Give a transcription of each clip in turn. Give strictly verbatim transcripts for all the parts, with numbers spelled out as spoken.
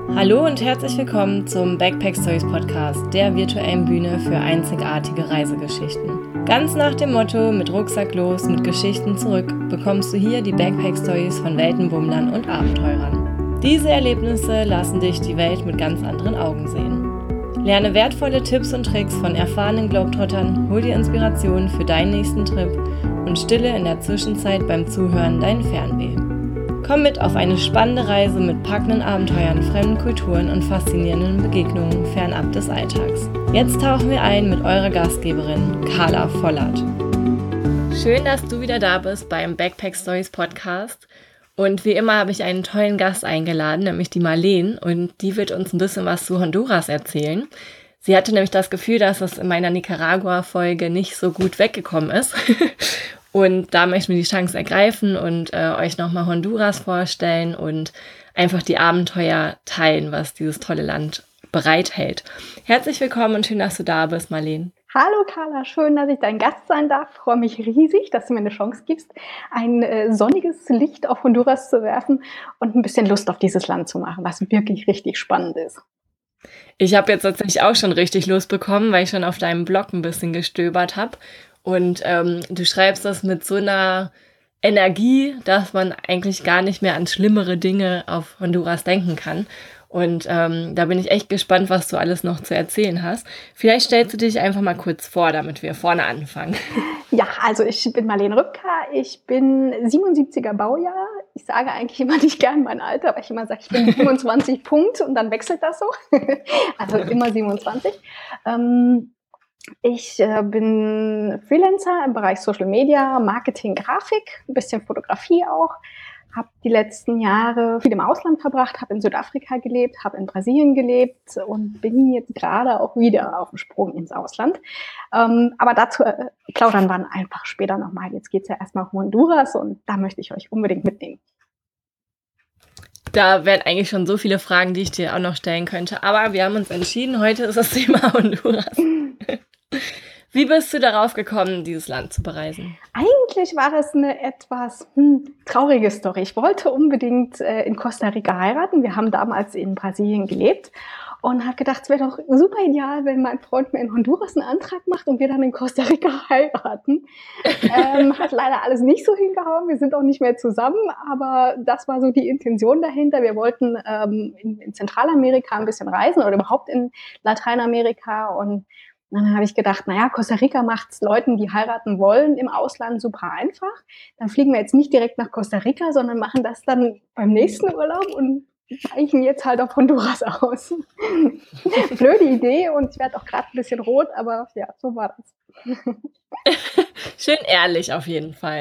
Hallo und herzlich willkommen zum Backpack Stories Podcast, der virtuellen Bühne für einzigartige Reisegeschichten. Ganz nach dem Motto, mit Rucksack los, mit Geschichten zurück, bekommst du hier die Backpack Stories von Weltenbummlern und Abenteurern. Diese Erlebnisse lassen dich die Welt mit ganz anderen Augen sehen. Lerne wertvolle Tipps und Tricks von erfahrenen Globetrottern, hol dir Inspiration für deinen nächsten Trip und stille in der Zwischenzeit beim Zuhören dein Fernweh. Komm mit auf eine spannende Reise mit packenden Abenteuern, fremden Kulturen und faszinierenden Begegnungen fernab des Alltags. Jetzt tauchen wir ein mit eurer Gastgeberin Carla Vollert. Schön, dass du wieder da bist beim Backpack Stories Podcast. Und wie immer habe ich einen tollen Gast eingeladen, nämlich die Marleen. Und die wird uns ein bisschen was zu Honduras erzählen. Sie hatte nämlich das Gefühl, dass es in meiner Nicaragua-Folge nicht so gut weggekommen ist. Und da möchten wir die Chance ergreifen und äh, euch nochmal Honduras vorstellen und einfach die Abenteuer teilen, was dieses tolle Land bereithält. Herzlich willkommen und schön, dass du da bist, Marleen. Hallo Carla, schön, dass ich dein Gast sein darf. Ich freue mich riesig, dass du mir eine Chance gibst, ein äh, sonniges Licht auf Honduras zu werfen und ein bisschen Lust auf dieses Land zu machen, was wirklich richtig spannend ist. Ich habe jetzt tatsächlich auch schon richtig Lust bekommen, weil ich schon auf deinem Blog ein bisschen gestöbert habe. Und ähm, du schreibst das mit so einer Energie, dass man eigentlich gar nicht mehr an schlimmere Dinge auf Honduras denken kann. Und ähm, da bin ich echt gespannt, was du alles noch zu erzählen hast. Vielleicht stellst du dich einfach mal kurz vor, damit wir vorne anfangen. Ja, also ich bin Marleen Rübker, ich bin siebenundsiebziger Baujahr. Ich sage eigentlich immer nicht gern mein Alter, aber ich immer sage, ich bin siebenundzwanzig Punkt und dann wechselt das so. Also immer siebenundzwanzig. Ähm, Ich äh, bin Freelancer im Bereich Social Media, Marketing, Grafik, ein bisschen Fotografie auch. Habe die letzten Jahre viel im Ausland verbracht, habe in Südafrika gelebt, habe in Brasilien gelebt und bin jetzt gerade auch wieder auf dem Sprung ins Ausland. Ähm, aber dazu äh, plaudern wir dann einfach später nochmal. Jetzt geht's ja erstmal auf Honduras und da möchte ich euch unbedingt mitnehmen. Da wären eigentlich schon so viele Fragen, die ich dir auch noch stellen könnte. Aber wir haben uns entschieden, heute ist das Thema Honduras. Wie bist du darauf gekommen, dieses Land zu bereisen? Eigentlich war es eine etwas hm, traurige Story. Ich wollte unbedingt äh, in Costa Rica heiraten. Wir haben damals in Brasilien gelebt und habe gedacht, es wäre doch super ideal, wenn mein Freund mir in Honduras einen Antrag macht und wir dann in Costa Rica heiraten. ähm, hat leider alles nicht so hingehauen. Wir sind auch nicht mehr zusammen, aber das war so die Intention dahinter. Wir wollten ähm, in, in Zentralamerika ein bisschen reisen oder überhaupt in Lateinamerika und dann habe ich gedacht, naja, Costa Rica macht es Leuten, die heiraten wollen, im Ausland super einfach. Dann fliegen wir jetzt nicht direkt nach Costa Rica, sondern machen das dann beim nächsten Urlaub und weichen jetzt halt auf Honduras aus. Blöde Idee und ich werde auch gerade ein bisschen rot, aber ja, so war das. Schön ehrlich auf jeden Fall.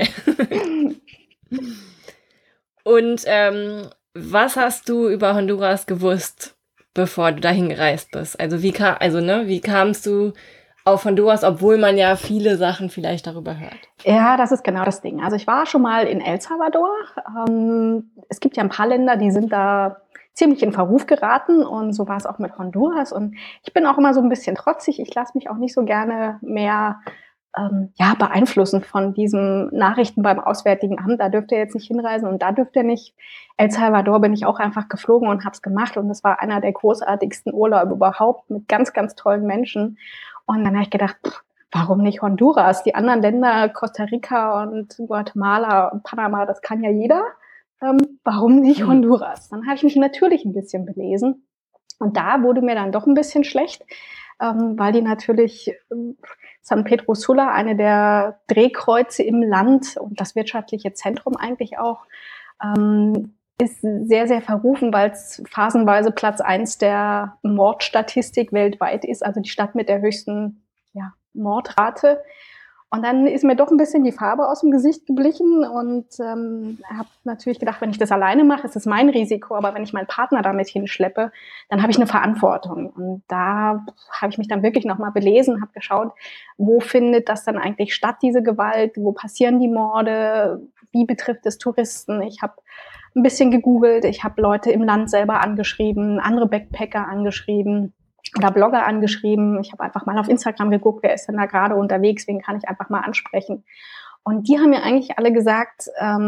Und ähm, was hast du über Honduras gewusst, bevor du dahin gereist bist? Also wie kam, also ne, wie kamst du auf Honduras, obwohl man ja viele Sachen vielleicht darüber hört? Ja, das ist genau das Ding. Also ich war schon mal in El Salvador. Ähm, es gibt ja ein paar Länder, die sind da ziemlich in Verruf geraten und so war es auch mit Honduras. Und ich bin auch immer so ein bisschen trotzig. Ich lasse mich auch nicht so gerne mehr ähm, ja, beeinflussen von diesen Nachrichten beim Auswärtigen Amt. Da dürft ihr jetzt nicht hinreisen und da dürft ihr nicht. El Salvador bin ich auch einfach geflogen und habe es gemacht und es war einer der großartigsten Urlaube überhaupt mit ganz, ganz tollen Menschen. Und dann habe ich gedacht, pff, warum nicht Honduras? Die anderen Länder, Costa Rica und Guatemala und Panama, das kann ja jeder. Ähm, warum nicht Honduras? Dann habe ich mich natürlich ein bisschen belesen und da wurde mir dann doch ein bisschen schlecht, ähm, weil die natürlich ähm, San Pedro Sula, eine der Drehkreuze im Land und das wirtschaftliche Zentrum eigentlich auch, ähm, ist sehr, sehr verrufen, weil es phasenweise Platz eins der Mordstatistik weltweit ist, also die Stadt mit der höchsten ja, Mordrate. Und dann ist mir doch ein bisschen die Farbe aus dem Gesicht geblichen und ähm, habe natürlich gedacht, wenn ich das alleine mache, ist das mein Risiko, aber wenn ich meinen Partner damit hinschleppe, dann habe ich eine Verantwortung. Und da habe ich mich dann wirklich nochmal belesen, habe geschaut, wo findet das dann eigentlich statt, diese Gewalt, wo passieren die Morde, wie betrifft es Touristen. Ich habe ein bisschen gegoogelt, ich habe Leute im Land selber angeschrieben, andere Backpacker angeschrieben oder Blogger angeschrieben. Ich habe einfach mal auf Instagram geguckt, wer ist denn da gerade unterwegs, wen kann ich einfach mal ansprechen. Und die haben mir eigentlich alle gesagt, ähm,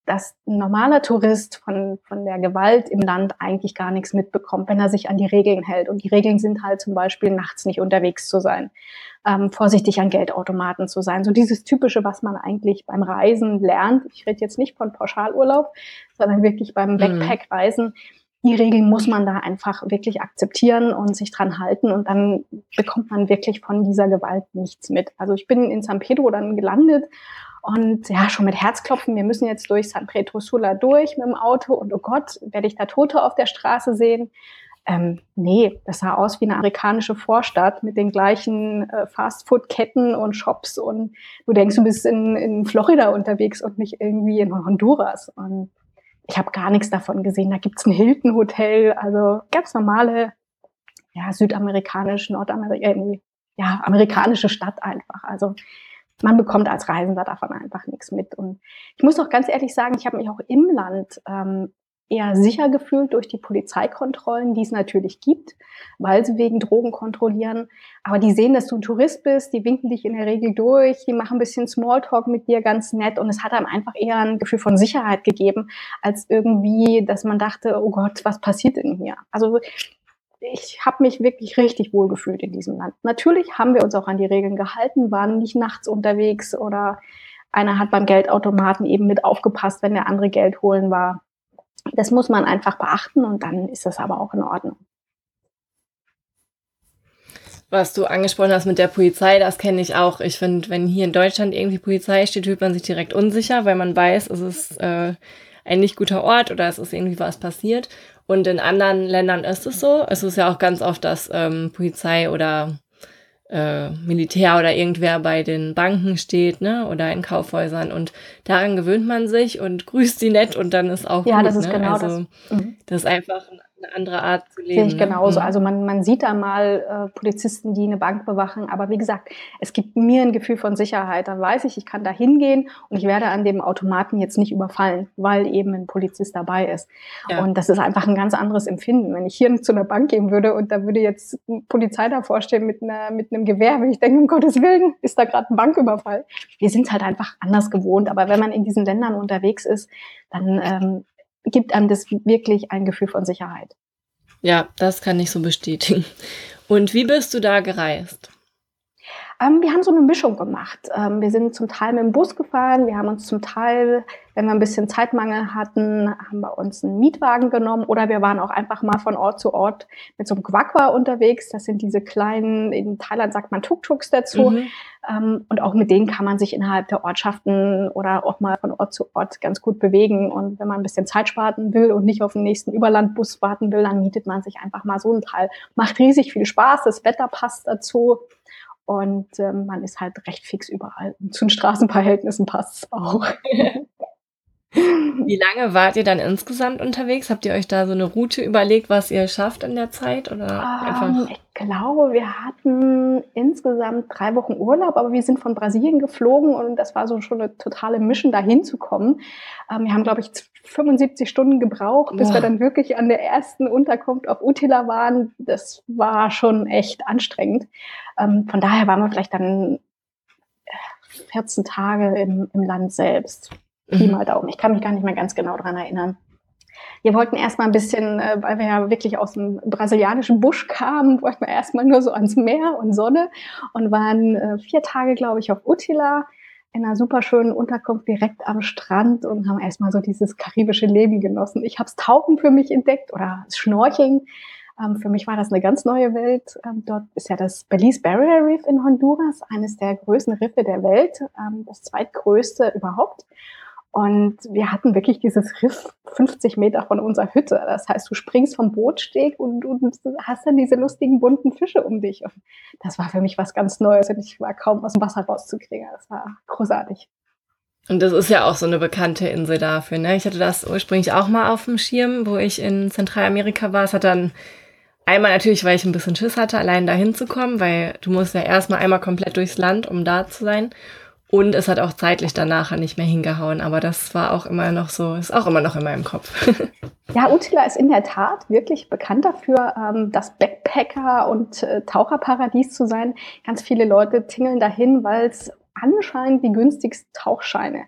dass ein normaler Tourist von, von der Gewalt im Land eigentlich gar nichts mitbekommt, wenn er sich an die Regeln hält. Und die Regeln sind halt zum Beispiel, nachts nicht unterwegs zu sein, ähm, vorsichtig an Geldautomaten zu sein. So dieses Typische, was man eigentlich beim Reisen lernt. Ich rede jetzt nicht von Pauschalurlaub, sondern wirklich beim Backpack-Reisen. Die Regeln muss man da einfach wirklich akzeptieren und sich dran halten, und dann bekommt man wirklich von dieser Gewalt nichts mit. Also ich bin in San Pedro dann gelandet und ja, schon mit Herzklopfen, wir müssen jetzt durch San Pedro Sula durch mit dem Auto und oh Gott, werde ich da Tote auf der Straße sehen? Ähm, nee, das sah aus wie eine amerikanische Vorstadt mit den gleichen äh, Fastfood-Ketten und Shops, und du denkst, du bist in, in Florida unterwegs und nicht irgendwie in Honduras. Und ich habe gar nichts davon gesehen. Da gibt's ein Hilton-Hotel, also ganz normale, ja, südamerikanisch, nordamerikanische, ja, amerikanische Stadt einfach. Also man bekommt als Reisender davon einfach nichts mit. Und ich muss auch ganz ehrlich sagen, ich habe mich auch im Land ähm, eher sicher gefühlt durch die Polizeikontrollen, die es natürlich gibt, weil sie wegen Drogen kontrollieren. Aber die sehen, dass du ein Tourist bist, die winken dich in der Regel durch, die machen ein bisschen Smalltalk mit dir, ganz nett. Und es hat einem einfach eher ein Gefühl von Sicherheit gegeben, als irgendwie, dass man dachte, oh Gott, was passiert denn hier? Also ich habe mich wirklich richtig wohl gefühlt in diesem Land. Natürlich haben wir uns auch an die Regeln gehalten, waren nicht nachts unterwegs oder einer hat beim Geldautomaten eben mit aufgepasst, wenn der andere Geld holen war. Das muss man einfach beachten, und dann ist das aber auch in Ordnung. Was du angesprochen hast mit der Polizei, das kenne ich auch. Ich finde, wenn hier in Deutschland irgendwie Polizei steht, fühlt man sich direkt unsicher, weil man weiß, es ist äh, ein nicht guter Ort oder es ist irgendwie was passiert. Und in anderen Ländern ist es so. Es ist ja auch ganz oft, dass ähm, Polizei oder äh, Militär oder irgendwer bei den Banken steht, ne, oder in Kaufhäusern, und daran gewöhnt man sich und grüßt sie nett und dann ist auch ja, gut. Das ist ne? genau also, das. Mhm. Das ist einfach eine andere Art zu leben. Sehe ich genauso. Ne? Also man, man sieht da mal äh, Polizisten, die eine Bank bewachen. Aber wie gesagt, es gibt mir ein Gefühl von Sicherheit. Dann weiß ich, ich kann da hingehen und ich werde an dem Automaten jetzt nicht überfallen, weil eben ein Polizist dabei ist. Ja. Und das ist einfach ein ganz anderes Empfinden. Wenn ich hier zu einer Bank gehen würde und da würde jetzt eine Polizei davor stehen mit, einer, mit einem Gewehr, würde ich denken, um Gottes Willen, ist da gerade ein Banküberfall. Wir sind halt einfach anders gewohnt. Aber wenn man in diesen Ländern unterwegs ist, dann ähm, gibt einem das wirklich ein Gefühl von Sicherheit. Ja, das kann ich so bestätigen. Und wie bist du da gereist? Ähm, wir haben so eine Mischung gemacht. Ähm, wir sind zum Teil mit dem Bus gefahren, wir haben uns zum Teil, wenn wir ein bisschen Zeitmangel hatten, haben wir uns einen Mietwagen genommen, oder wir waren auch einfach mal von Ort zu Ort mit so einem Quagga unterwegs. Das sind diese kleinen, in Thailand sagt man Tuk-Tuks dazu. Mhm. Ähm, und auch mit denen kann man sich innerhalb der Ortschaften oder auch mal von Ort zu Ort ganz gut bewegen. Und wenn man ein bisschen Zeit sparen will und nicht auf den nächsten Überlandbus warten will, dann mietet man sich einfach mal so ein Teil. Macht riesig viel Spaß, das Wetter passt dazu. Und ähm, man ist halt recht fix überall. Und zu den Straßenverhältnissen passt es auch. Wie lange wart ihr dann insgesamt unterwegs? Habt ihr euch da so eine Route überlegt, was ihr schafft in der Zeit? Oder ähm, einfach? Ich glaube, wir hatten insgesamt drei Wochen Urlaub, aber wir sind von Brasilien geflogen und das war so schon eine totale Mission, da hinzukommen. Ähm, wir haben, glaube ich, fünfundsiebzig Stunden gebraucht, bis Boah. wir dann wirklich an der ersten Unterkunft auf Utila waren. Das war schon echt anstrengend. Ähm, von daher waren wir vielleicht dann vierzehn Tage im, im Land selbst. Pi mal Daumen. Ich kann mich gar nicht mehr ganz genau dran erinnern. Wir wollten erstmal ein bisschen, weil wir ja wirklich aus dem brasilianischen Busch kamen, wollten wir erstmal nur so ans Meer und Sonne und waren vier Tage, glaube ich, auf Utila in einer super schönen Unterkunft direkt am Strand und haben erstmal so dieses karibische Leben genossen. Ich habe Tauchen für mich entdeckt oder das Schnorcheln. Ähm, für mich war das eine ganz neue Welt. Ähm, dort ist ja das Belize Barrier Reef in Honduras, eines der größten Riffe der Welt, ähm, das zweitgrößte überhaupt. Und wir hatten wirklich dieses Riff fünfzig Meter von unserer Hütte. Das heißt, du springst vom Bootsteg und, und hast dann diese lustigen bunten Fische um dich. Und das war für mich was ganz Neues und ich war kaum aus dem Wasser rauszukriegen. Das war großartig. Und das ist ja auch so eine bekannte Insel dafür, ne? Ich hatte das ursprünglich auch mal auf dem Schirm, wo ich in Zentralamerika war. Es hat dann einmal natürlich, weil ich ein bisschen Schiss hatte, allein da hinzukommen, weil du musst ja erstmal einmal komplett durchs Land, um da zu sein. Und es hat auch zeitlich danach nicht mehr hingehauen. Aber das war auch immer noch so, ist auch immer noch in meinem Kopf. Ja, Utila ist in der Tat wirklich bekannt dafür, ähm, das Backpacker- und äh, Taucherparadies zu sein. Ganz viele Leute tingeln dahin, weil es anscheinend die günstigsten Tauchscheine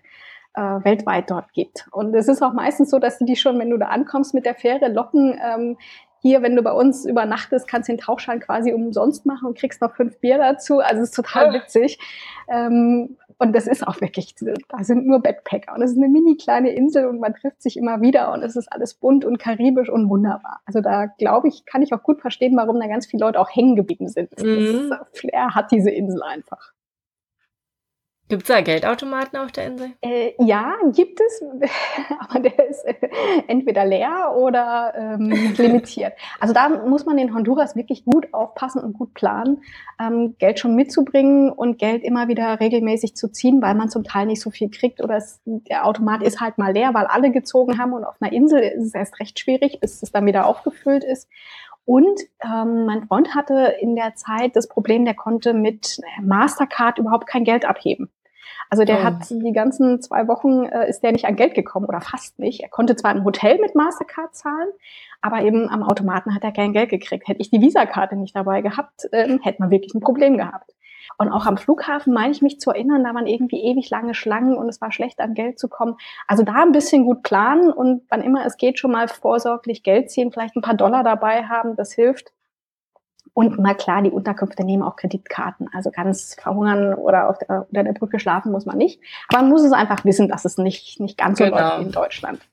äh, weltweit dort gibt. Und es ist auch meistens so, dass die dich schon, wenn du da ankommst mit der Fähre, locken. Ähm, hier, wenn du bei uns übernachtest, kannst du den Tauchschein quasi umsonst machen und kriegst noch fünf Bier dazu. Also es ist total witzig. Ähm, und das ist auch wirklich, da sind nur Backpacker. Und es ist eine mini kleine Insel und man trifft sich immer wieder und es ist alles bunt und karibisch und wunderbar. Also da glaube ich, kann ich auch gut verstehen, warum da ganz viele Leute auch hängen geblieben sind. Mhm. Das Flair hat diese Insel einfach. Gibt es da Geldautomaten auf der Insel? Äh, ja, gibt es, aber der ist äh, entweder leer oder ähm, limitiert. Also da muss man in Honduras wirklich gut aufpassen und gut planen, ähm, Geld schon mitzubringen und Geld immer wieder regelmäßig zu ziehen, weil man zum Teil nicht so viel kriegt oder es, der Automat ist halt mal leer, weil alle gezogen haben und auf einer Insel ist es erst recht schwierig, bis es dann wieder aufgefüllt ist. Und ähm, mein Freund hatte in der Zeit das Problem, der konnte mit Mastercard überhaupt kein Geld abheben. Also der oh. hat die ganzen zwei Wochen, äh, ist der nicht an Geld gekommen oder fast nicht. Er konnte zwar im Hotel mit Mastercard zahlen, aber eben am Automaten hat er kein Geld gekriegt. Hätte ich die Visakarte nicht dabei gehabt, ähm, hätte man wirklich ein Problem gehabt. Und auch am Flughafen meine ich mich zu erinnern, da waren irgendwie ewig lange Schlangen und es war schlecht, an Geld zu kommen. Also da ein bisschen gut planen und wann immer es geht, schon mal vorsorglich Geld ziehen, vielleicht ein paar Dollar dabei haben, das hilft. Und mal klar, die Unterkünfte nehmen auch Kreditkarten. Also ganz verhungern oder auf der, unter der Brücke schlafen muss man nicht. Aber man muss es einfach wissen, dass es nicht, nicht ganz so genau. läuft wie in Deutschland.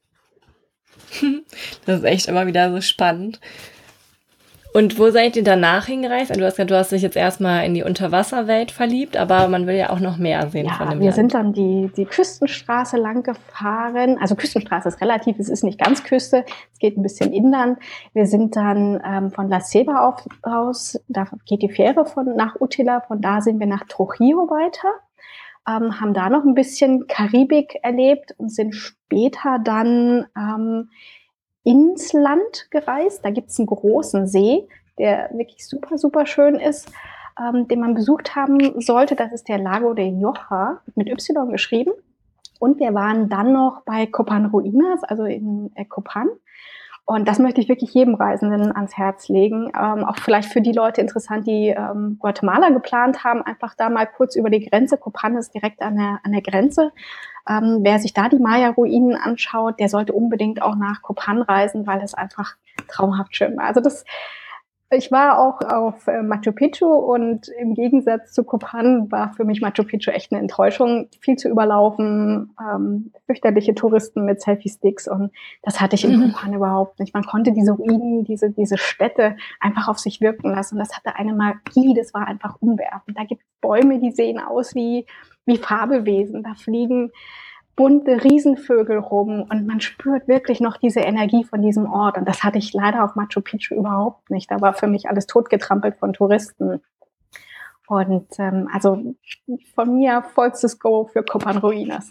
Das ist echt immer wieder so spannend. Und wo seid ihr danach hingereist? Du hast gesagt, du hast dich jetzt erstmal in die Unterwasserwelt verliebt, aber man will ja auch noch mehr sehen ja, von dem wir Land. sind dann die, die Küstenstraße lang gefahren. Also Küstenstraße ist relativ, es ist nicht ganz Küste, es geht ein bisschen inland. Wir sind dann ähm, von La Ceiba auf, aus, da geht die Fähre von nach Utila, von da sind wir nach Trujillo weiter, ähm, haben da noch ein bisschen Karibik erlebt und sind später dann ähm, ins Land gereist. Da gibt es einen großen See, der wirklich super, super schön ist, ähm, den man besucht haben sollte. Das ist der Lago de Joja, mit Y geschrieben. Und wir waren dann noch bei Copan Ruinas, also in äh, Copan. Und das möchte ich wirklich jedem Reisenden ans Herz legen. Ähm, auch vielleicht für die Leute interessant, die ähm, Guatemala geplant haben, einfach da mal kurz über die Grenze. Copan ist direkt an der, an der Grenze. Ähm, wer sich da die Maya-Ruinen anschaut, der sollte unbedingt auch nach Copan reisen, weil es einfach traumhaft schön war. Also das, ich war auch auf äh, Machu Picchu und im Gegensatz zu Copan war für mich Machu Picchu echt eine Enttäuschung. Viel zu überlaufen, ähm, fürchterliche Touristen mit Selfie-Sticks und das hatte ich in mhm. Copan überhaupt nicht. Man konnte diese Ruinen, diese, diese Städte einfach auf sich wirken lassen und das hatte eine Magie, das war einfach umwerfend. Da gibt es Bäume, die sehen aus wie, wie Fabelwesen, da fliegen bunte Riesenvögel rum und man spürt wirklich noch diese Energie von diesem Ort. Und das hatte ich leider auf Machu Picchu überhaupt nicht. Da war für mich alles totgetrampelt von Touristen. Und ähm, also von mir vollstes Go für Copan Ruinas.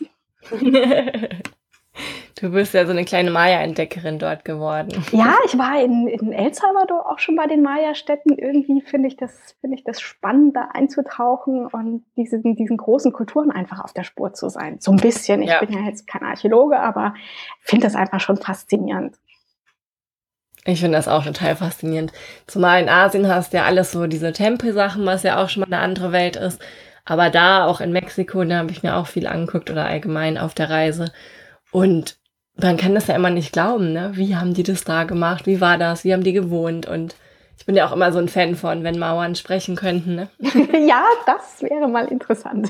Du bist ja so eine kleine Maya-Entdeckerin dort geworden. Ja, ich war in, in El Salvador auch schon bei den Maya-Städten. Irgendwie finde ich das, finde ich das spannend, da einzutauchen und diesen, diesen großen Kulturen einfach auf der Spur zu sein. So ein bisschen. Ich ja. bin ja jetzt kein Archäologe, aber finde das einfach schon faszinierend. Ich finde das auch total faszinierend. Zumal in Asien hast du ja alles so diese Tempelsachen, was ja auch schon mal eine andere Welt ist. Aber da, auch in Mexiko, da habe ich mir auch viel angeguckt oder allgemein auf der Reise. Und man kann das ja immer nicht glauben, ne? Wie haben die das da gemacht? Wie war das? Wie haben die gewohnt? Und ich bin ja auch immer so ein Fan von, wenn Mauern sprechen könnten, ne? Ja, das wäre mal interessant.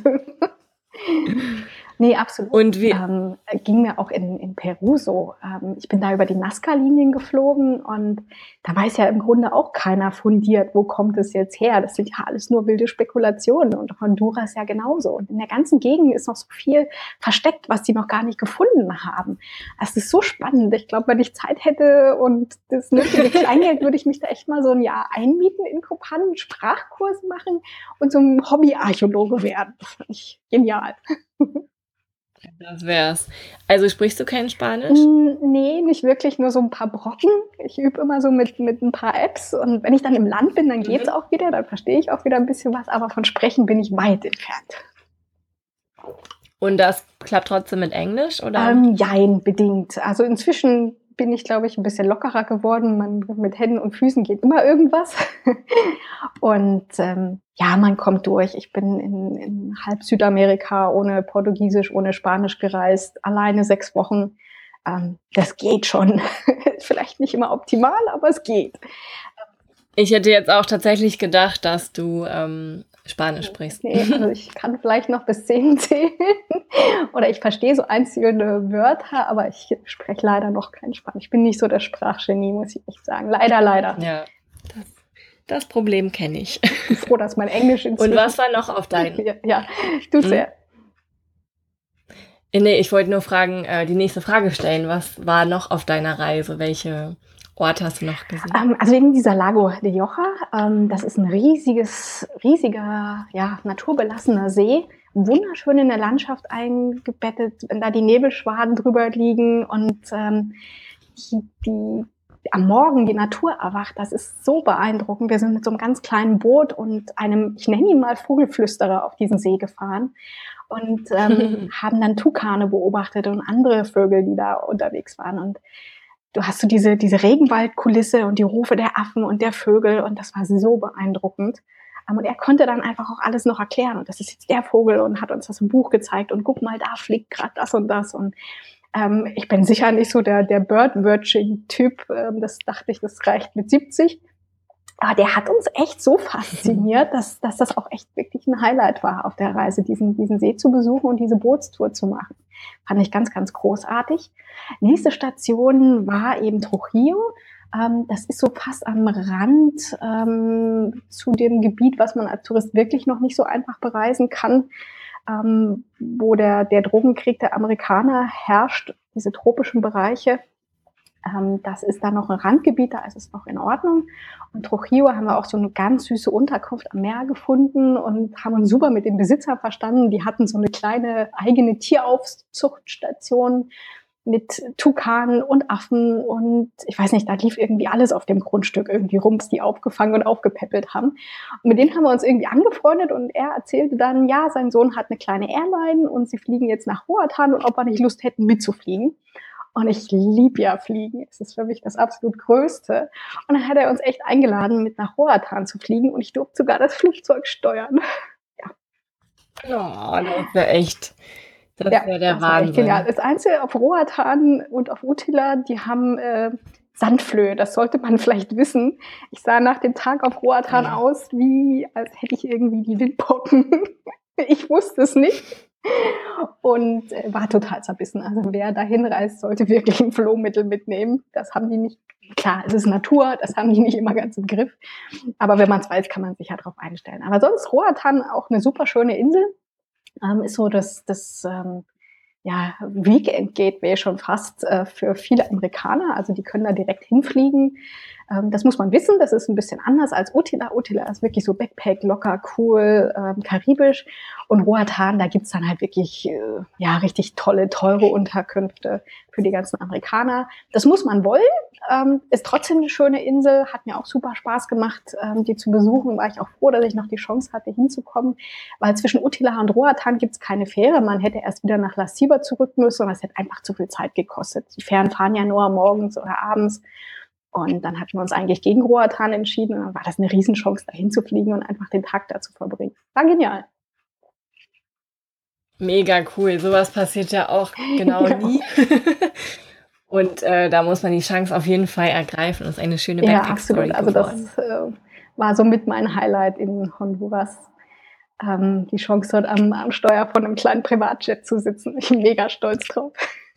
Nee, absolut. Und wie? Ähm, ging mir auch in, in Peru so. Ähm, ich bin da über die Nazca-Linien geflogen und da weiß ja im Grunde auch keiner fundiert, wo kommt es jetzt her. Das sind ja alles nur wilde Spekulationen und Honduras ja genauso. Und in der ganzen Gegend ist noch so viel versteckt, was die noch gar nicht gefunden haben. Es ist so spannend. Ich glaube, wenn ich Zeit hätte und das nötige Kleingeld, würde ich mich da echt mal so ein Jahr einmieten in Copan, einen Sprachkurs machen und so ein Hobby-Archäologe werden. Das fand ich genial. Das wär's. Also sprichst du kein Spanisch? Nee, nicht wirklich, nur so ein paar Brocken. Ich übe immer so mit, mit ein paar Apps und wenn ich dann im Land bin, dann geht's mhm. auch wieder, dann verstehe ich auch wieder ein bisschen was, aber von Sprechen bin ich weit entfernt. Und das klappt trotzdem mit Englisch, oder? Ähm, jein, bedingt. Also inzwischen bin ich, glaube ich, ein bisschen lockerer geworden. Man, mit Händen und Füßen geht immer irgendwas. Und ähm, ja, man kommt durch. Ich bin in, in halb Südamerika ohne Portugiesisch, ohne Spanisch gereist, alleine sechs Wochen. Ähm, das geht schon. Vielleicht nicht immer optimal, aber es geht. Ich hätte jetzt auch tatsächlich gedacht, dass du ähm, Spanisch sprichst. Nee, also ich kann vielleicht noch bis zehn zählen oder ich verstehe so einzelne Wörter, aber ich spreche leider noch kein Spanisch. Ich bin nicht so der Sprachgenie, muss ich echt sagen. Leider, leider. Ja, das, das Problem kenne ich. Ich bin froh, dass mein Englisch inzwischen... Und was war noch auf deinen? Ja, ja, du sehr. Hm? Nee, ich wollte nur fragen, äh, die nächste Frage stellen. Was war noch auf deiner Reise? Welche Orte hast du noch gesehen? Ähm, also eben dieser Lago de Rioja, ähm, das ist ein riesiges, riesiger, ja, naturbelassener See, wunderschön in der Landschaft eingebettet, wenn da die Nebelschwaden drüber liegen und ähm, die, die am Morgen die Natur erwacht, das ist so beeindruckend. Wir sind mit so einem ganz kleinen Boot und einem, ich nenne ihn mal Vogelflüsterer, auf diesen See gefahren und ähm, haben dann Tukane beobachtet und andere Vögel, die da unterwegs waren. Und du hast so diese, diese Regenwaldkulisse und die Rufe der Affen und der Vögel und das war so beeindruckend. Und er konnte dann einfach auch alles noch erklären und das ist jetzt der Vogel und hat uns das im Buch gezeigt und guck mal, da fliegt gerade das und das und ähm, ich bin sicher nicht so der, der Bird-Watching-Typ, ähm, das dachte ich, das reicht mit siebzig. Aber der hat uns echt so fasziniert, dass, dass das auch echt wirklich ein Highlight war auf der Reise, diesen, diesen See zu besuchen und diese Bootstour zu machen. Fand ich ganz, ganz großartig. Nächste Station war eben Trujillo. Ähm, das ist so fast am Rand ähm, zu dem Gebiet, was man als Tourist wirklich noch nicht so einfach bereisen kann, ähm, wo der, der Drogenkrieg der Amerikaner herrscht, diese tropischen Bereiche. Ähm, das ist dann noch ein Randgebiet, da ist es noch in Ordnung. Und Trujillo haben wir auch so eine ganz süße Unterkunft am Meer gefunden und haben uns super mit dem Besitzer verstanden. Die hatten so eine kleine eigene Tieraufzuchtstation mit Tukanen und Affen und ich weiß nicht, da lief irgendwie alles auf dem Grundstück irgendwie rum, bis die aufgefangen und aufgepäppelt haben. Und mit denen haben wir uns irgendwie angefreundet und er erzählte dann, ja, sein Sohn hat eine kleine Airline und sie fliegen jetzt nach Roatan und ob wir nicht Lust hätten mitzufliegen. Und ich liebe ja Fliegen. Es ist für mich das absolut Größte. Und dann hat er uns echt eingeladen, mit nach Roatan zu fliegen. Und ich durfte sogar das Flugzeug steuern. Ja. Oh, das wäre echt, das ja, wäre der das war Wahnsinn. echt genial. Das Einzige auf Roatan und auf Utila, die haben äh, Sandflöhe. Das sollte man vielleicht wissen. Ich sah nach dem Tag auf Roatan ja. aus, wie als hätte ich irgendwie die Windpocken. Ich wusste es nicht. Und äh, war total zerbissen. Also wer dahin reist, sollte wirklich ein Flohmittel mitnehmen. Das haben die nicht, klar, es ist Natur, das haben die nicht immer ganz im Griff. Aber wenn man es weiß, kann man sich ja darauf einstellen. Aber sonst Roatan auch eine super schöne Insel. Ähm, ist so das, das ähm, ja, Weekend-Gateway schon fast äh, für viele Amerikaner. Also die können da direkt hinfliegen. Ähm, das muss man wissen, das ist ein bisschen anders als Utila. Utila ist wirklich so Backpack, locker, cool, ähm, karibisch. Und Roatan, da gibt's dann halt wirklich äh, ja richtig tolle, teure Unterkünfte für die ganzen Amerikaner. Das muss man wollen. Ähm, ist trotzdem eine schöne Insel, hat mir auch super Spaß gemacht, ähm, die zu besuchen. War ich auch froh, dass ich noch die Chance hatte, hinzukommen. Weil zwischen Utila und Roatan gibt's keine Fähre. Man hätte erst wieder nach La Ceiba zurück müssen und das hätte einfach zu viel Zeit gekostet. Die Fähren fahren ja nur morgens oder abends. Und dann hatten wir uns eigentlich gegen Roatan entschieden. Und dann war das eine Riesenchance, da hinzufliegen und einfach den Tag da zu verbringen. War genial. Mega cool. Sowas passiert ja auch genau ja. nie. Und äh, da muss man die Chance auf jeden Fall ergreifen. Das ist eine schöne Backpack-Story ja, absolut. Also das äh, war so mit mein Highlight in Honduras. Ähm, die Chance dort am, am Steuer von einem kleinen Privatjet zu sitzen. Ich bin mega stolz drauf.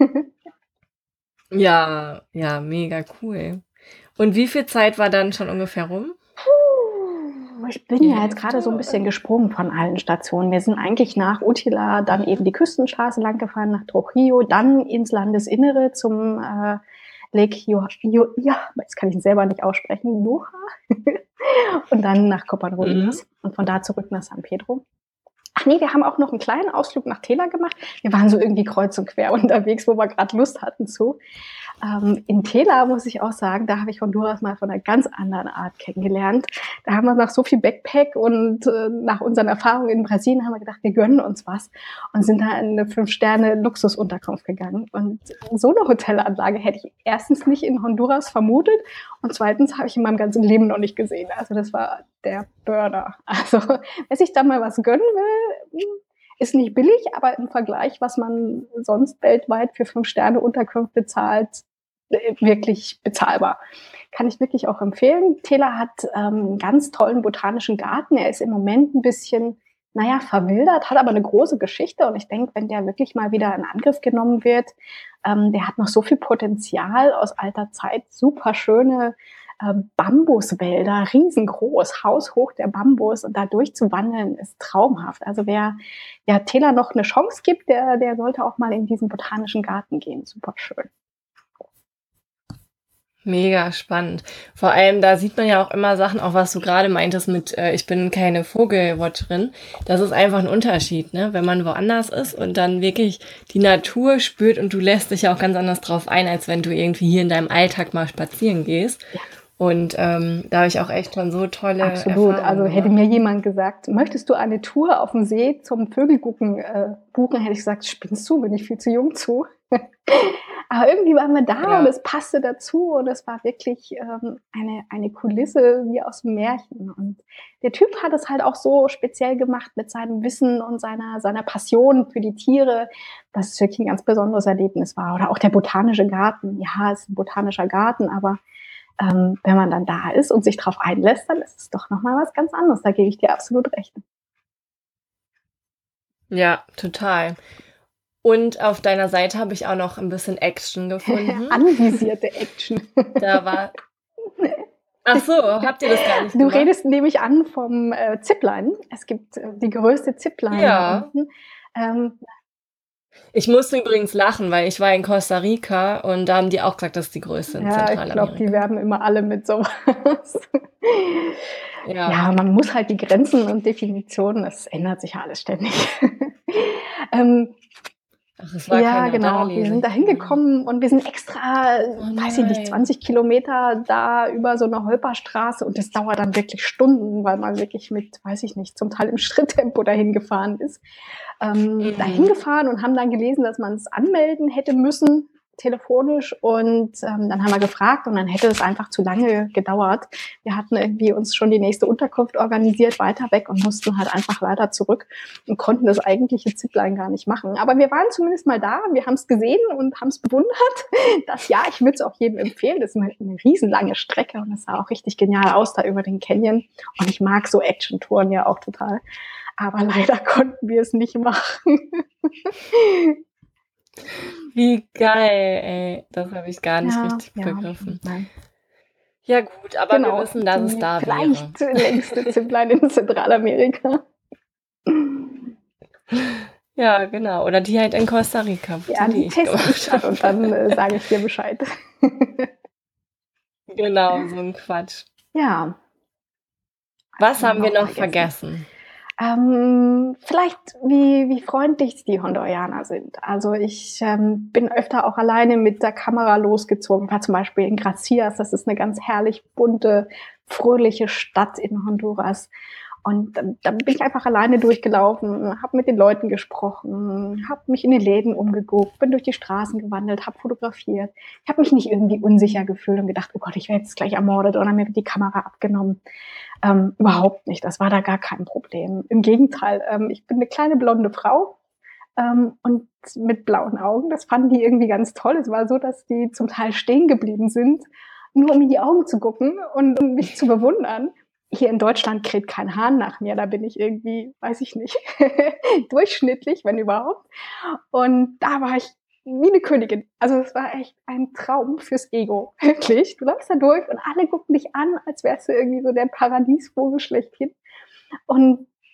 ja, ja, mega cool. Und wie viel Zeit war dann schon ungefähr rum? Ich bin ja jetzt gerade so ein bisschen gesprungen von allen Stationen. Wir sind eigentlich nach Utila dann eben die Küstenstraße lang gefahren, nach Trujillo, dann ins Landesinnere zum äh, Lake Yo, Yo, ja, jetzt kann ich ihn selber nicht aussprechen, Loja. Und dann nach Copan-Ruinas mhm. und von da zurück nach San Pedro. Ach nee, wir haben auch noch einen kleinen Ausflug nach Tela gemacht. Wir waren so irgendwie kreuz und quer unterwegs, wo wir gerade Lust hatten zu. Ähm, in Tela muss ich auch sagen, da habe ich Honduras mal von einer ganz anderen Art kennengelernt. Da haben wir nach so viel Backpack und äh, nach unseren Erfahrungen in Brasilien haben wir gedacht, wir gönnen uns was und sind da in eine Fünf-Sterne-Luxusunterkunft gegangen. Und so eine Hotelanlage hätte ich erstens nicht in Honduras vermutet und zweitens habe ich in meinem ganzen Leben noch nicht gesehen. Also das war der Burner. Also wer sich da mal was gönnen will, ist nicht billig, aber im Vergleich, was man sonst weltweit für Fünf-Sterne-Unterkünfte zahlt, wirklich bezahlbar. Kann ich wirklich auch empfehlen. Tela hat ähm, einen ganz tollen botanischen Garten. Er ist im Moment ein bisschen, naja, verwildert, hat aber eine große Geschichte. Und ich denke, wenn der wirklich mal wieder in Angriff genommen wird, ähm, der hat noch so viel Potenzial aus alter Zeit. Super schöne äh, Bambuswälder, riesengroß, haushoch der Bambus. Und da durchzuwandeln ist traumhaft. Also wer ja Tela noch eine Chance gibt, der, der sollte auch mal in diesen botanischen Garten gehen. Super schön. Mega spannend. Vor allem, da sieht man ja auch immer Sachen, auch was du gerade meintest mit, äh, ich bin keine Vogelwatcherin. Das ist einfach ein Unterschied, ne? Wenn man woanders ist und dann wirklich die Natur spürt und du lässt dich ja auch ganz anders drauf ein, als wenn du irgendwie hier in deinem Alltag mal spazieren gehst. Ja. Und ähm, da habe ich auch echt schon so tolle Absolut. Erfahrungen Also hätte gemacht. mir jemand gesagt, möchtest du eine Tour auf dem See zum Vögelgucken äh, buchen, hätte ich gesagt, spinnst du, bin ich viel zu jung zu. Aber irgendwie waren wir da Ja. und es passte dazu und es war wirklich ähm, eine, eine Kulisse wie aus dem Märchen. Und der Typ hat es halt auch so speziell gemacht mit seinem Wissen und seiner, seiner Passion für die Tiere, dass es wirklich ein ganz besonderes Erlebnis war. Oder auch der botanische Garten. Ja, es ist ein botanischer Garten, aber ähm, wenn man dann da ist und sich darauf einlässt, dann ist es doch nochmal was ganz anderes. Da gebe ich dir absolut recht. Ja, total. Und auf deiner Seite habe ich auch noch ein bisschen Action gefunden. Anvisierte Action. Da war. Ach so, habt ihr das gar nicht Du gemacht? redest nämlich an vom äh, Zipline. Es gibt äh, die größte Zipline Ja. da unten. Ähm, Ich musste übrigens lachen, weil ich war in Costa Rica und da haben die auch gesagt, das ist die größte in ja, ich glaube, Zentralamerika. die werben immer alle mit sowas. Ja. Ja, man muss halt die Grenzen und Definitionen, das ändert sich ja alles ständig. ähm, Ach, es war ja, keiner genau. da, Wir lese sind da ich. hingekommen und wir sind extra, Oh weiß ich nicht, nein. zwanzig Kilometer da über so eine Holperstraße und das dauert dann wirklich Stunden, weil man wirklich mit, weiß ich nicht, zum Teil im Schritttempo dahin gefahren ist. Ähm, Mhm. dahin gefahren und haben dann gelesen, dass man es anmelden hätte müssen, telefonisch. Und ähm, dann haben wir gefragt und dann hätte es einfach zu lange gedauert. Wir hatten irgendwie uns schon die nächste Unterkunft organisiert, weiter weg und mussten halt einfach leider zurück und konnten das eigentliche Zipline gar nicht machen. Aber wir waren zumindest mal da, wir haben es gesehen und haben es bewundert. Das ja, ich würde es auch jedem empfehlen. Das ist eine, eine riesenlange Strecke und es sah auch richtig genial aus da über den Canyon. Und ich mag so Action-Touren ja auch total. Aber leider konnten wir es nicht machen. Wie geil, ey. Das habe ich gar nicht Ja, richtig ja, begriffen. nein. Ja gut, aber wir Genau, wissen, dass es die da wäre. vielleicht längste Zipline in Zentralamerika. Ja, genau. Oder die halt in Costa Rica, Ja, die, die die ich teste ich gemacht dann und habe. dann äh, sage ich dir Bescheid. Genau, so ein Quatsch. Ja. Was haben wir noch vergessen? vergessen? Ähm, vielleicht, wie, wie freundlich die Hondurianer sind. Also ich ähm, bin öfter auch alleine mit der Kamera losgezogen, war zum Beispiel in Gracias, das ist eine ganz herrlich bunte, fröhliche Stadt in Honduras. Und dann, dann bin ich einfach alleine durchgelaufen, habe mit den Leuten gesprochen, habe mich in den Läden umgeguckt, bin durch die Straßen gewandelt, habe fotografiert. Ich habe mich nicht irgendwie unsicher gefühlt und gedacht, oh Gott, ich werde jetzt gleich ermordet oder mir wird die Kamera abgenommen. Ähm, überhaupt nicht, das war da gar kein Problem. Im Gegenteil, ähm, ich bin eine kleine blonde Frau ähm, und mit blauen Augen. Das fanden die irgendwie ganz toll. Es war so, dass die zum Teil stehen geblieben sind, nur um in die Augen zu gucken und um mich zu bewundern. Hier in Deutschland kräht kein Hahn nach mir, da bin ich irgendwie, weiß ich nicht, durchschnittlich, wenn überhaupt. Und da war ich wie eine Königin. Also es war echt ein Traum fürs Ego, wirklich. Du läufst da durch und alle gucken dich an, als wärst du irgendwie so der Paradiesvogel schlechthin. Und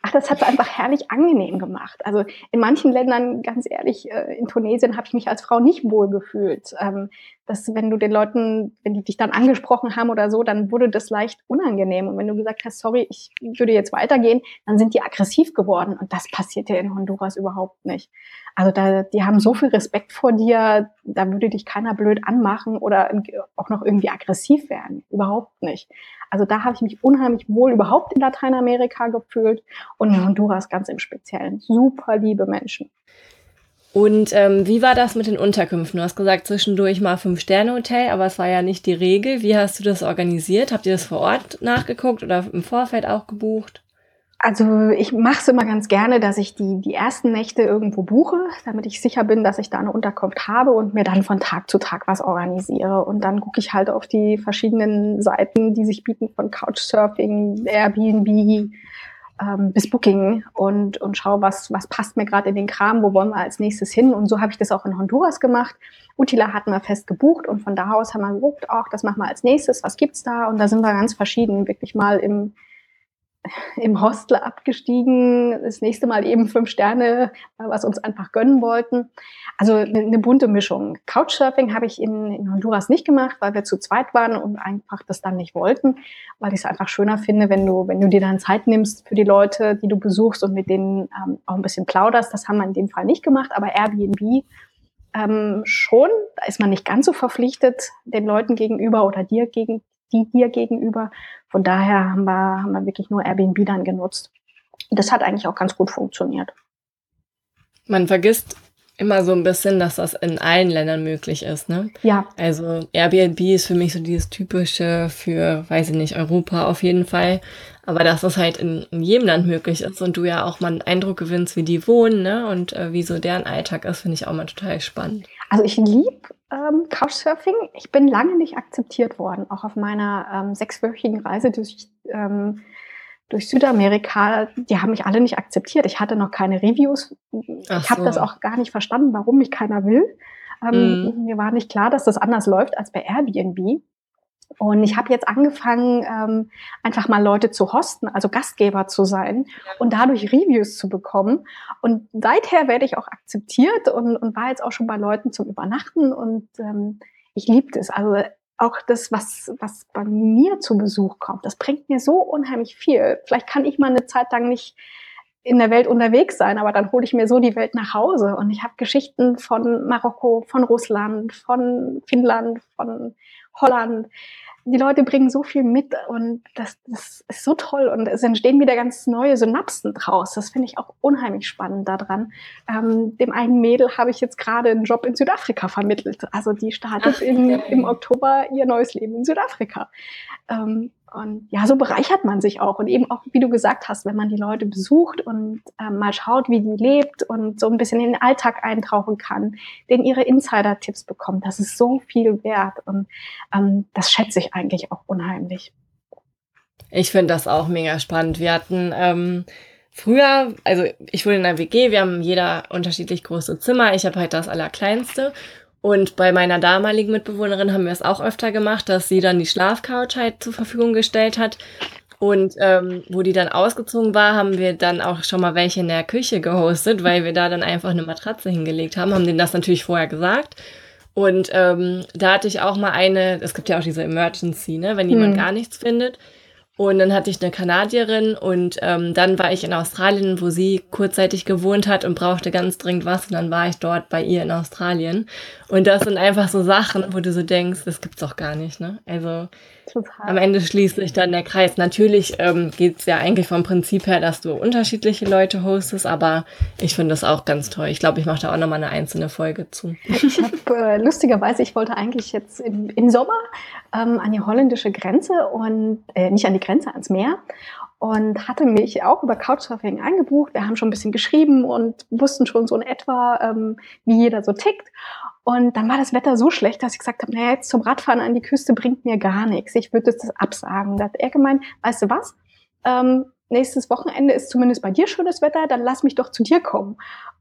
Ach, das hat es einfach herrlich angenehm gemacht. Also in manchen Ländern, ganz ehrlich, in Tunesien habe ich mich als Frau nicht wohl gefühlt. Dass wenn du den Leuten, wenn die dich dann angesprochen haben oder so, dann wurde das leicht unangenehm. Und wenn du gesagt hast, sorry, ich würde jetzt weitergehen, dann sind die aggressiv geworden. Und das passiert ja in Honduras überhaupt nicht. Also da, die haben so viel Respekt vor dir, da würde dich keiner blöd anmachen oder auch noch irgendwie aggressiv werden. Überhaupt nicht. Also da habe ich mich unheimlich wohl überhaupt in Lateinamerika gefühlt und in Honduras ganz im Speziellen. Super liebe Menschen. Und ähm, wie war das mit den Unterkünften? Du hast gesagt, zwischendurch mal Fünf-Sterne-Hotel, aber es war ja nicht die Regel. Wie hast du das organisiert? Habt ihr das vor Ort nachgeguckt oder im Vorfeld auch gebucht? Also ich mache es immer ganz gerne, dass ich die, die ersten Nächte irgendwo buche, damit ich sicher bin, dass ich da eine Unterkunft habe und mir dann von Tag zu Tag was organisiere. Und dann gucke ich halt auf die verschiedenen Seiten, die sich bieten, von Couchsurfing, Airbnb ähm, bis Booking und, und schaue, was, was passt mir gerade in den Kram, wo wollen wir als nächstes hin. Und so habe ich das auch in Honduras gemacht. Utila hatten wir fest gebucht und von da aus haben wir geguckt, ach, das machen wir als nächstes, was gibt's da? Und da sind wir ganz verschieden, wirklich mal im im Hostel abgestiegen, das nächste Mal eben fünf Sterne, was uns einfach gönnen wollten. Also eine, eine bunte Mischung. Couchsurfing habe ich in, in Honduras nicht gemacht, weil wir zu zweit waren und einfach das dann nicht wollten, weil ich es einfach schöner finde, wenn du, wenn du dir dann Zeit nimmst für die Leute, die du besuchst und mit denen ähm, auch ein bisschen plauderst. Das haben wir in dem Fall nicht gemacht, aber Airbnb ähm, schon. Da ist man nicht ganz so verpflichtet den Leuten gegenüber oder dir gegen die dir gegenüber. Von daher haben wir, haben wir wirklich nur Airbnb dann genutzt. Das hat eigentlich auch ganz gut funktioniert. Man vergisst immer so ein bisschen, dass das in allen Ländern möglich ist, ne? Ja. Also Airbnb ist für mich so dieses typische für, weiß ich nicht, Europa auf jeden Fall. Aber dass das halt in, in jedem Land möglich ist und du ja auch mal einen Eindruck gewinnst, wie die wohnen, ne? Und äh, wie so deren Alltag ist, finde ich auch mal total spannend. Also ich liebe ähm, Couchsurfing. Ich bin lange nicht akzeptiert worden, auch auf meiner ähm, sechswöchigen Reise durch, ähm, durch Südamerika. Die haben mich alle nicht akzeptiert. Ich hatte noch keine Reviews. Ach ich habe so. das auch gar nicht verstanden, warum mich keiner will. Ähm, Mhm. Mir war nicht klar, dass das anders läuft als bei Airbnb. Und ich habe jetzt angefangen, ähm, einfach mal Leute zu hosten, also Gastgeber zu sein und dadurch Reviews zu bekommen. Und seither werde ich auch akzeptiert und, und war jetzt auch schon bei Leuten zum Übernachten. Und ähm, ich liebe das. Also auch das, was, was bei mir zu Besuch kommt, das bringt mir so unheimlich viel. Vielleicht kann ich mal eine Zeit lang nicht in der Welt unterwegs sein, aber dann hole ich mir so die Welt nach Hause. Und ich habe Geschichten von Marokko, von Russland, von Finnland, von Holland. Die Leute bringen so viel mit und das, das ist so toll und es entstehen wieder ganz neue Synapsen draus. Das finde ich auch unheimlich spannend daran. Ähm, dem einen Mädel habe ich jetzt gerade einen Job in Südafrika vermittelt. Also die startet in, im Oktober ihr neues Leben in Südafrika. Ähm, und ja, so bereichert man sich auch. Und eben auch, wie du gesagt hast, wenn man die Leute besucht und ähm, mal schaut, wie die lebt und so ein bisschen in den Alltag eintauchen kann, denen ihre Insider-Tipps bekommt, das ist so viel wert. Und ähm, das schätze ich eigentlich auch unheimlich. Ich finde das auch mega spannend. Wir hatten ähm, früher, also ich wohne in einer W G, wir haben jeder unterschiedlich große Zimmer. Ich habe halt das allerkleinste. Und bei meiner damaligen Mitbewohnerin haben wir es auch öfter gemacht, dass sie dann die Schlafcouch halt zur Verfügung gestellt hat. Und ähm, wo die dann ausgezogen war, haben wir dann auch schon mal welche in der Küche gehostet, weil wir da dann einfach eine Matratze hingelegt haben. Haben denen das natürlich vorher gesagt. Und ähm, da hatte ich auch mal eine, es gibt ja auch diese Emergency, ne, wenn jemand hm. gar nichts findet. Und dann hatte ich eine Kanadierin und ähm, dann war ich in Australien, wo sie kurzzeitig gewohnt hat und brauchte ganz dringend was. Und dann war ich dort bei ihr in Australien. Und das sind einfach so Sachen, wo du so denkst, das gibt's doch gar nicht, ne? Also total. Am Ende schließt sich dann der Kreis. Natürlich ähm, geht's ja eigentlich vom Prinzip her, dass du unterschiedliche Leute hostest, aber ich finde das auch ganz toll. Ich glaube, ich mache da auch nochmal eine einzelne Folge zu. Ich habe äh, lustigerweise, ich wollte eigentlich jetzt im, im Sommer ähm, an die holländische Grenze und äh, nicht an die Grenze, ans Meer. Und hatte mich auch über Couchsurfing eingebucht. Wir haben schon ein bisschen geschrieben und wussten schon so in etwa, ähm, wie jeder so tickt. Und dann war das Wetter so schlecht, dass ich gesagt habe, naja, jetzt zum Radfahren an die Küste bringt mir gar nichts. Ich würde das absagen. Da hat er gemeint, weißt du was, ähm, nächstes Wochenende ist zumindest bei dir schönes Wetter, dann lass mich doch zu dir kommen.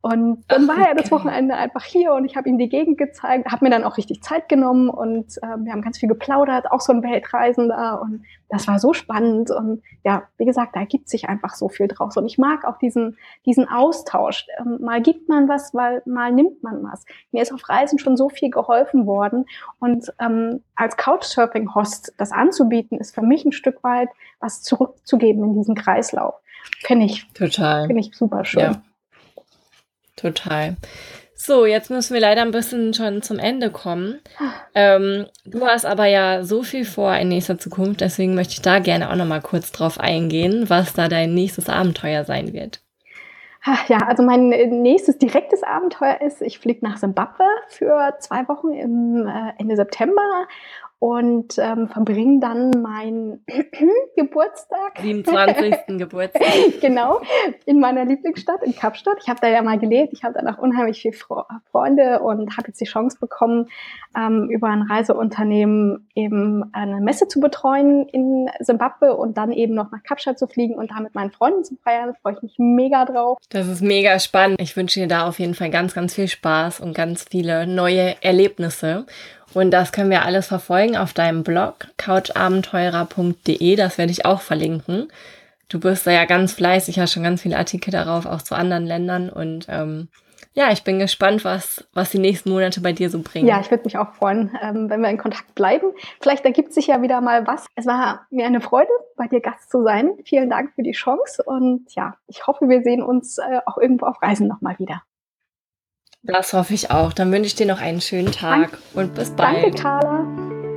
Und dann Ach, war er das geil. Wochenende einfach hier und ich habe ihm die Gegend gezeigt, habe mir dann auch richtig Zeit genommen und äh, wir haben ganz viel geplaudert, auch so ein Weltreisender und das war so spannend und ja, wie gesagt, da ergibt sich einfach so viel draus und ich mag auch diesen, diesen Austausch. Ähm, mal gibt man was, weil mal nimmt man was. Mir ist auf Reisen schon so viel geholfen worden und ähm, als Couchsurfing-Host das anzubieten, ist für mich ein Stück weit was zurückzugeben in diesen Kreislauf. Finde ich, Total. finde ich super schön. Ja. Total. So, jetzt müssen wir leider ein bisschen schon zum Ende kommen. Ähm, du hast aber ja so viel vor in nächster Zukunft, deswegen möchte ich da gerne auch noch mal kurz drauf eingehen, was da dein nächstes Abenteuer sein wird. Ja, also mein nächstes direktes Abenteuer ist, ich fliege nach Simbabwe für zwei Wochen im äh, Ende September und ähm, verbringe dann meinen Geburtstag. siebenundzwanzigsten Geburtstag. Genau, in meiner Lieblingsstadt, in Kapstadt. Ich habe da ja mal gelebt, ich habe da noch unheimlich viele Freunde und habe jetzt die Chance bekommen, ähm, über ein Reiseunternehmen eben eine Messe zu betreuen in Simbabwe und dann eben noch nach Kapstadt zu fliegen und da mit meinen Freunden zu feiern. Da freue ich mich mega drauf. Das ist mega spannend. Ich wünsche dir da auf jeden Fall ganz, ganz viel Spaß und ganz viele neue Erlebnisse. Und das können wir alles verfolgen auf deinem Blog couchabenteurer punkt de. Das werde ich auch verlinken. Du bist da ja ganz fleißig, hast schon ganz viele Artikel darauf, auch zu anderen Ländern. Und ähm, ja, ich bin gespannt, was, was die nächsten Monate bei dir so bringen. Ja, ich würde mich auch freuen, ähm, wenn wir in Kontakt bleiben. Vielleicht ergibt sich ja wieder mal was. Es war mir eine Freude, bei dir Gast zu sein. Vielen Dank für die Chance. Und ja, ich hoffe, wir sehen uns äh, auch irgendwo auf Reisen nochmal wieder. Das hoffe ich auch. Dann wünsche ich dir noch einen schönen Tag Danke. Und bis bald. Danke, Carla.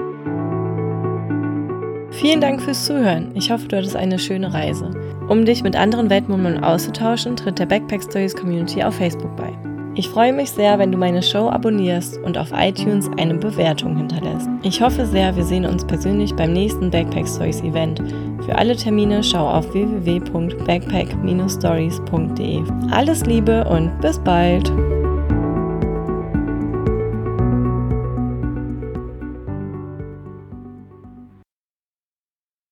Vielen Dank fürs Zuhören. Ich hoffe, du hattest eine schöne Reise. Um dich mit anderen Weltmummeln auszutauschen, tritt der Backpack Stories Community auf Facebook bei. Ich freue mich sehr, wenn du meine Show abonnierst und auf iTunes eine Bewertung hinterlässt. Ich hoffe sehr, wir sehen uns persönlich beim nächsten Backpack Stories Event. Für alle Termine schau auf w w w punkt backpack Bindestrich stories punkt de. Alles Liebe und bis bald!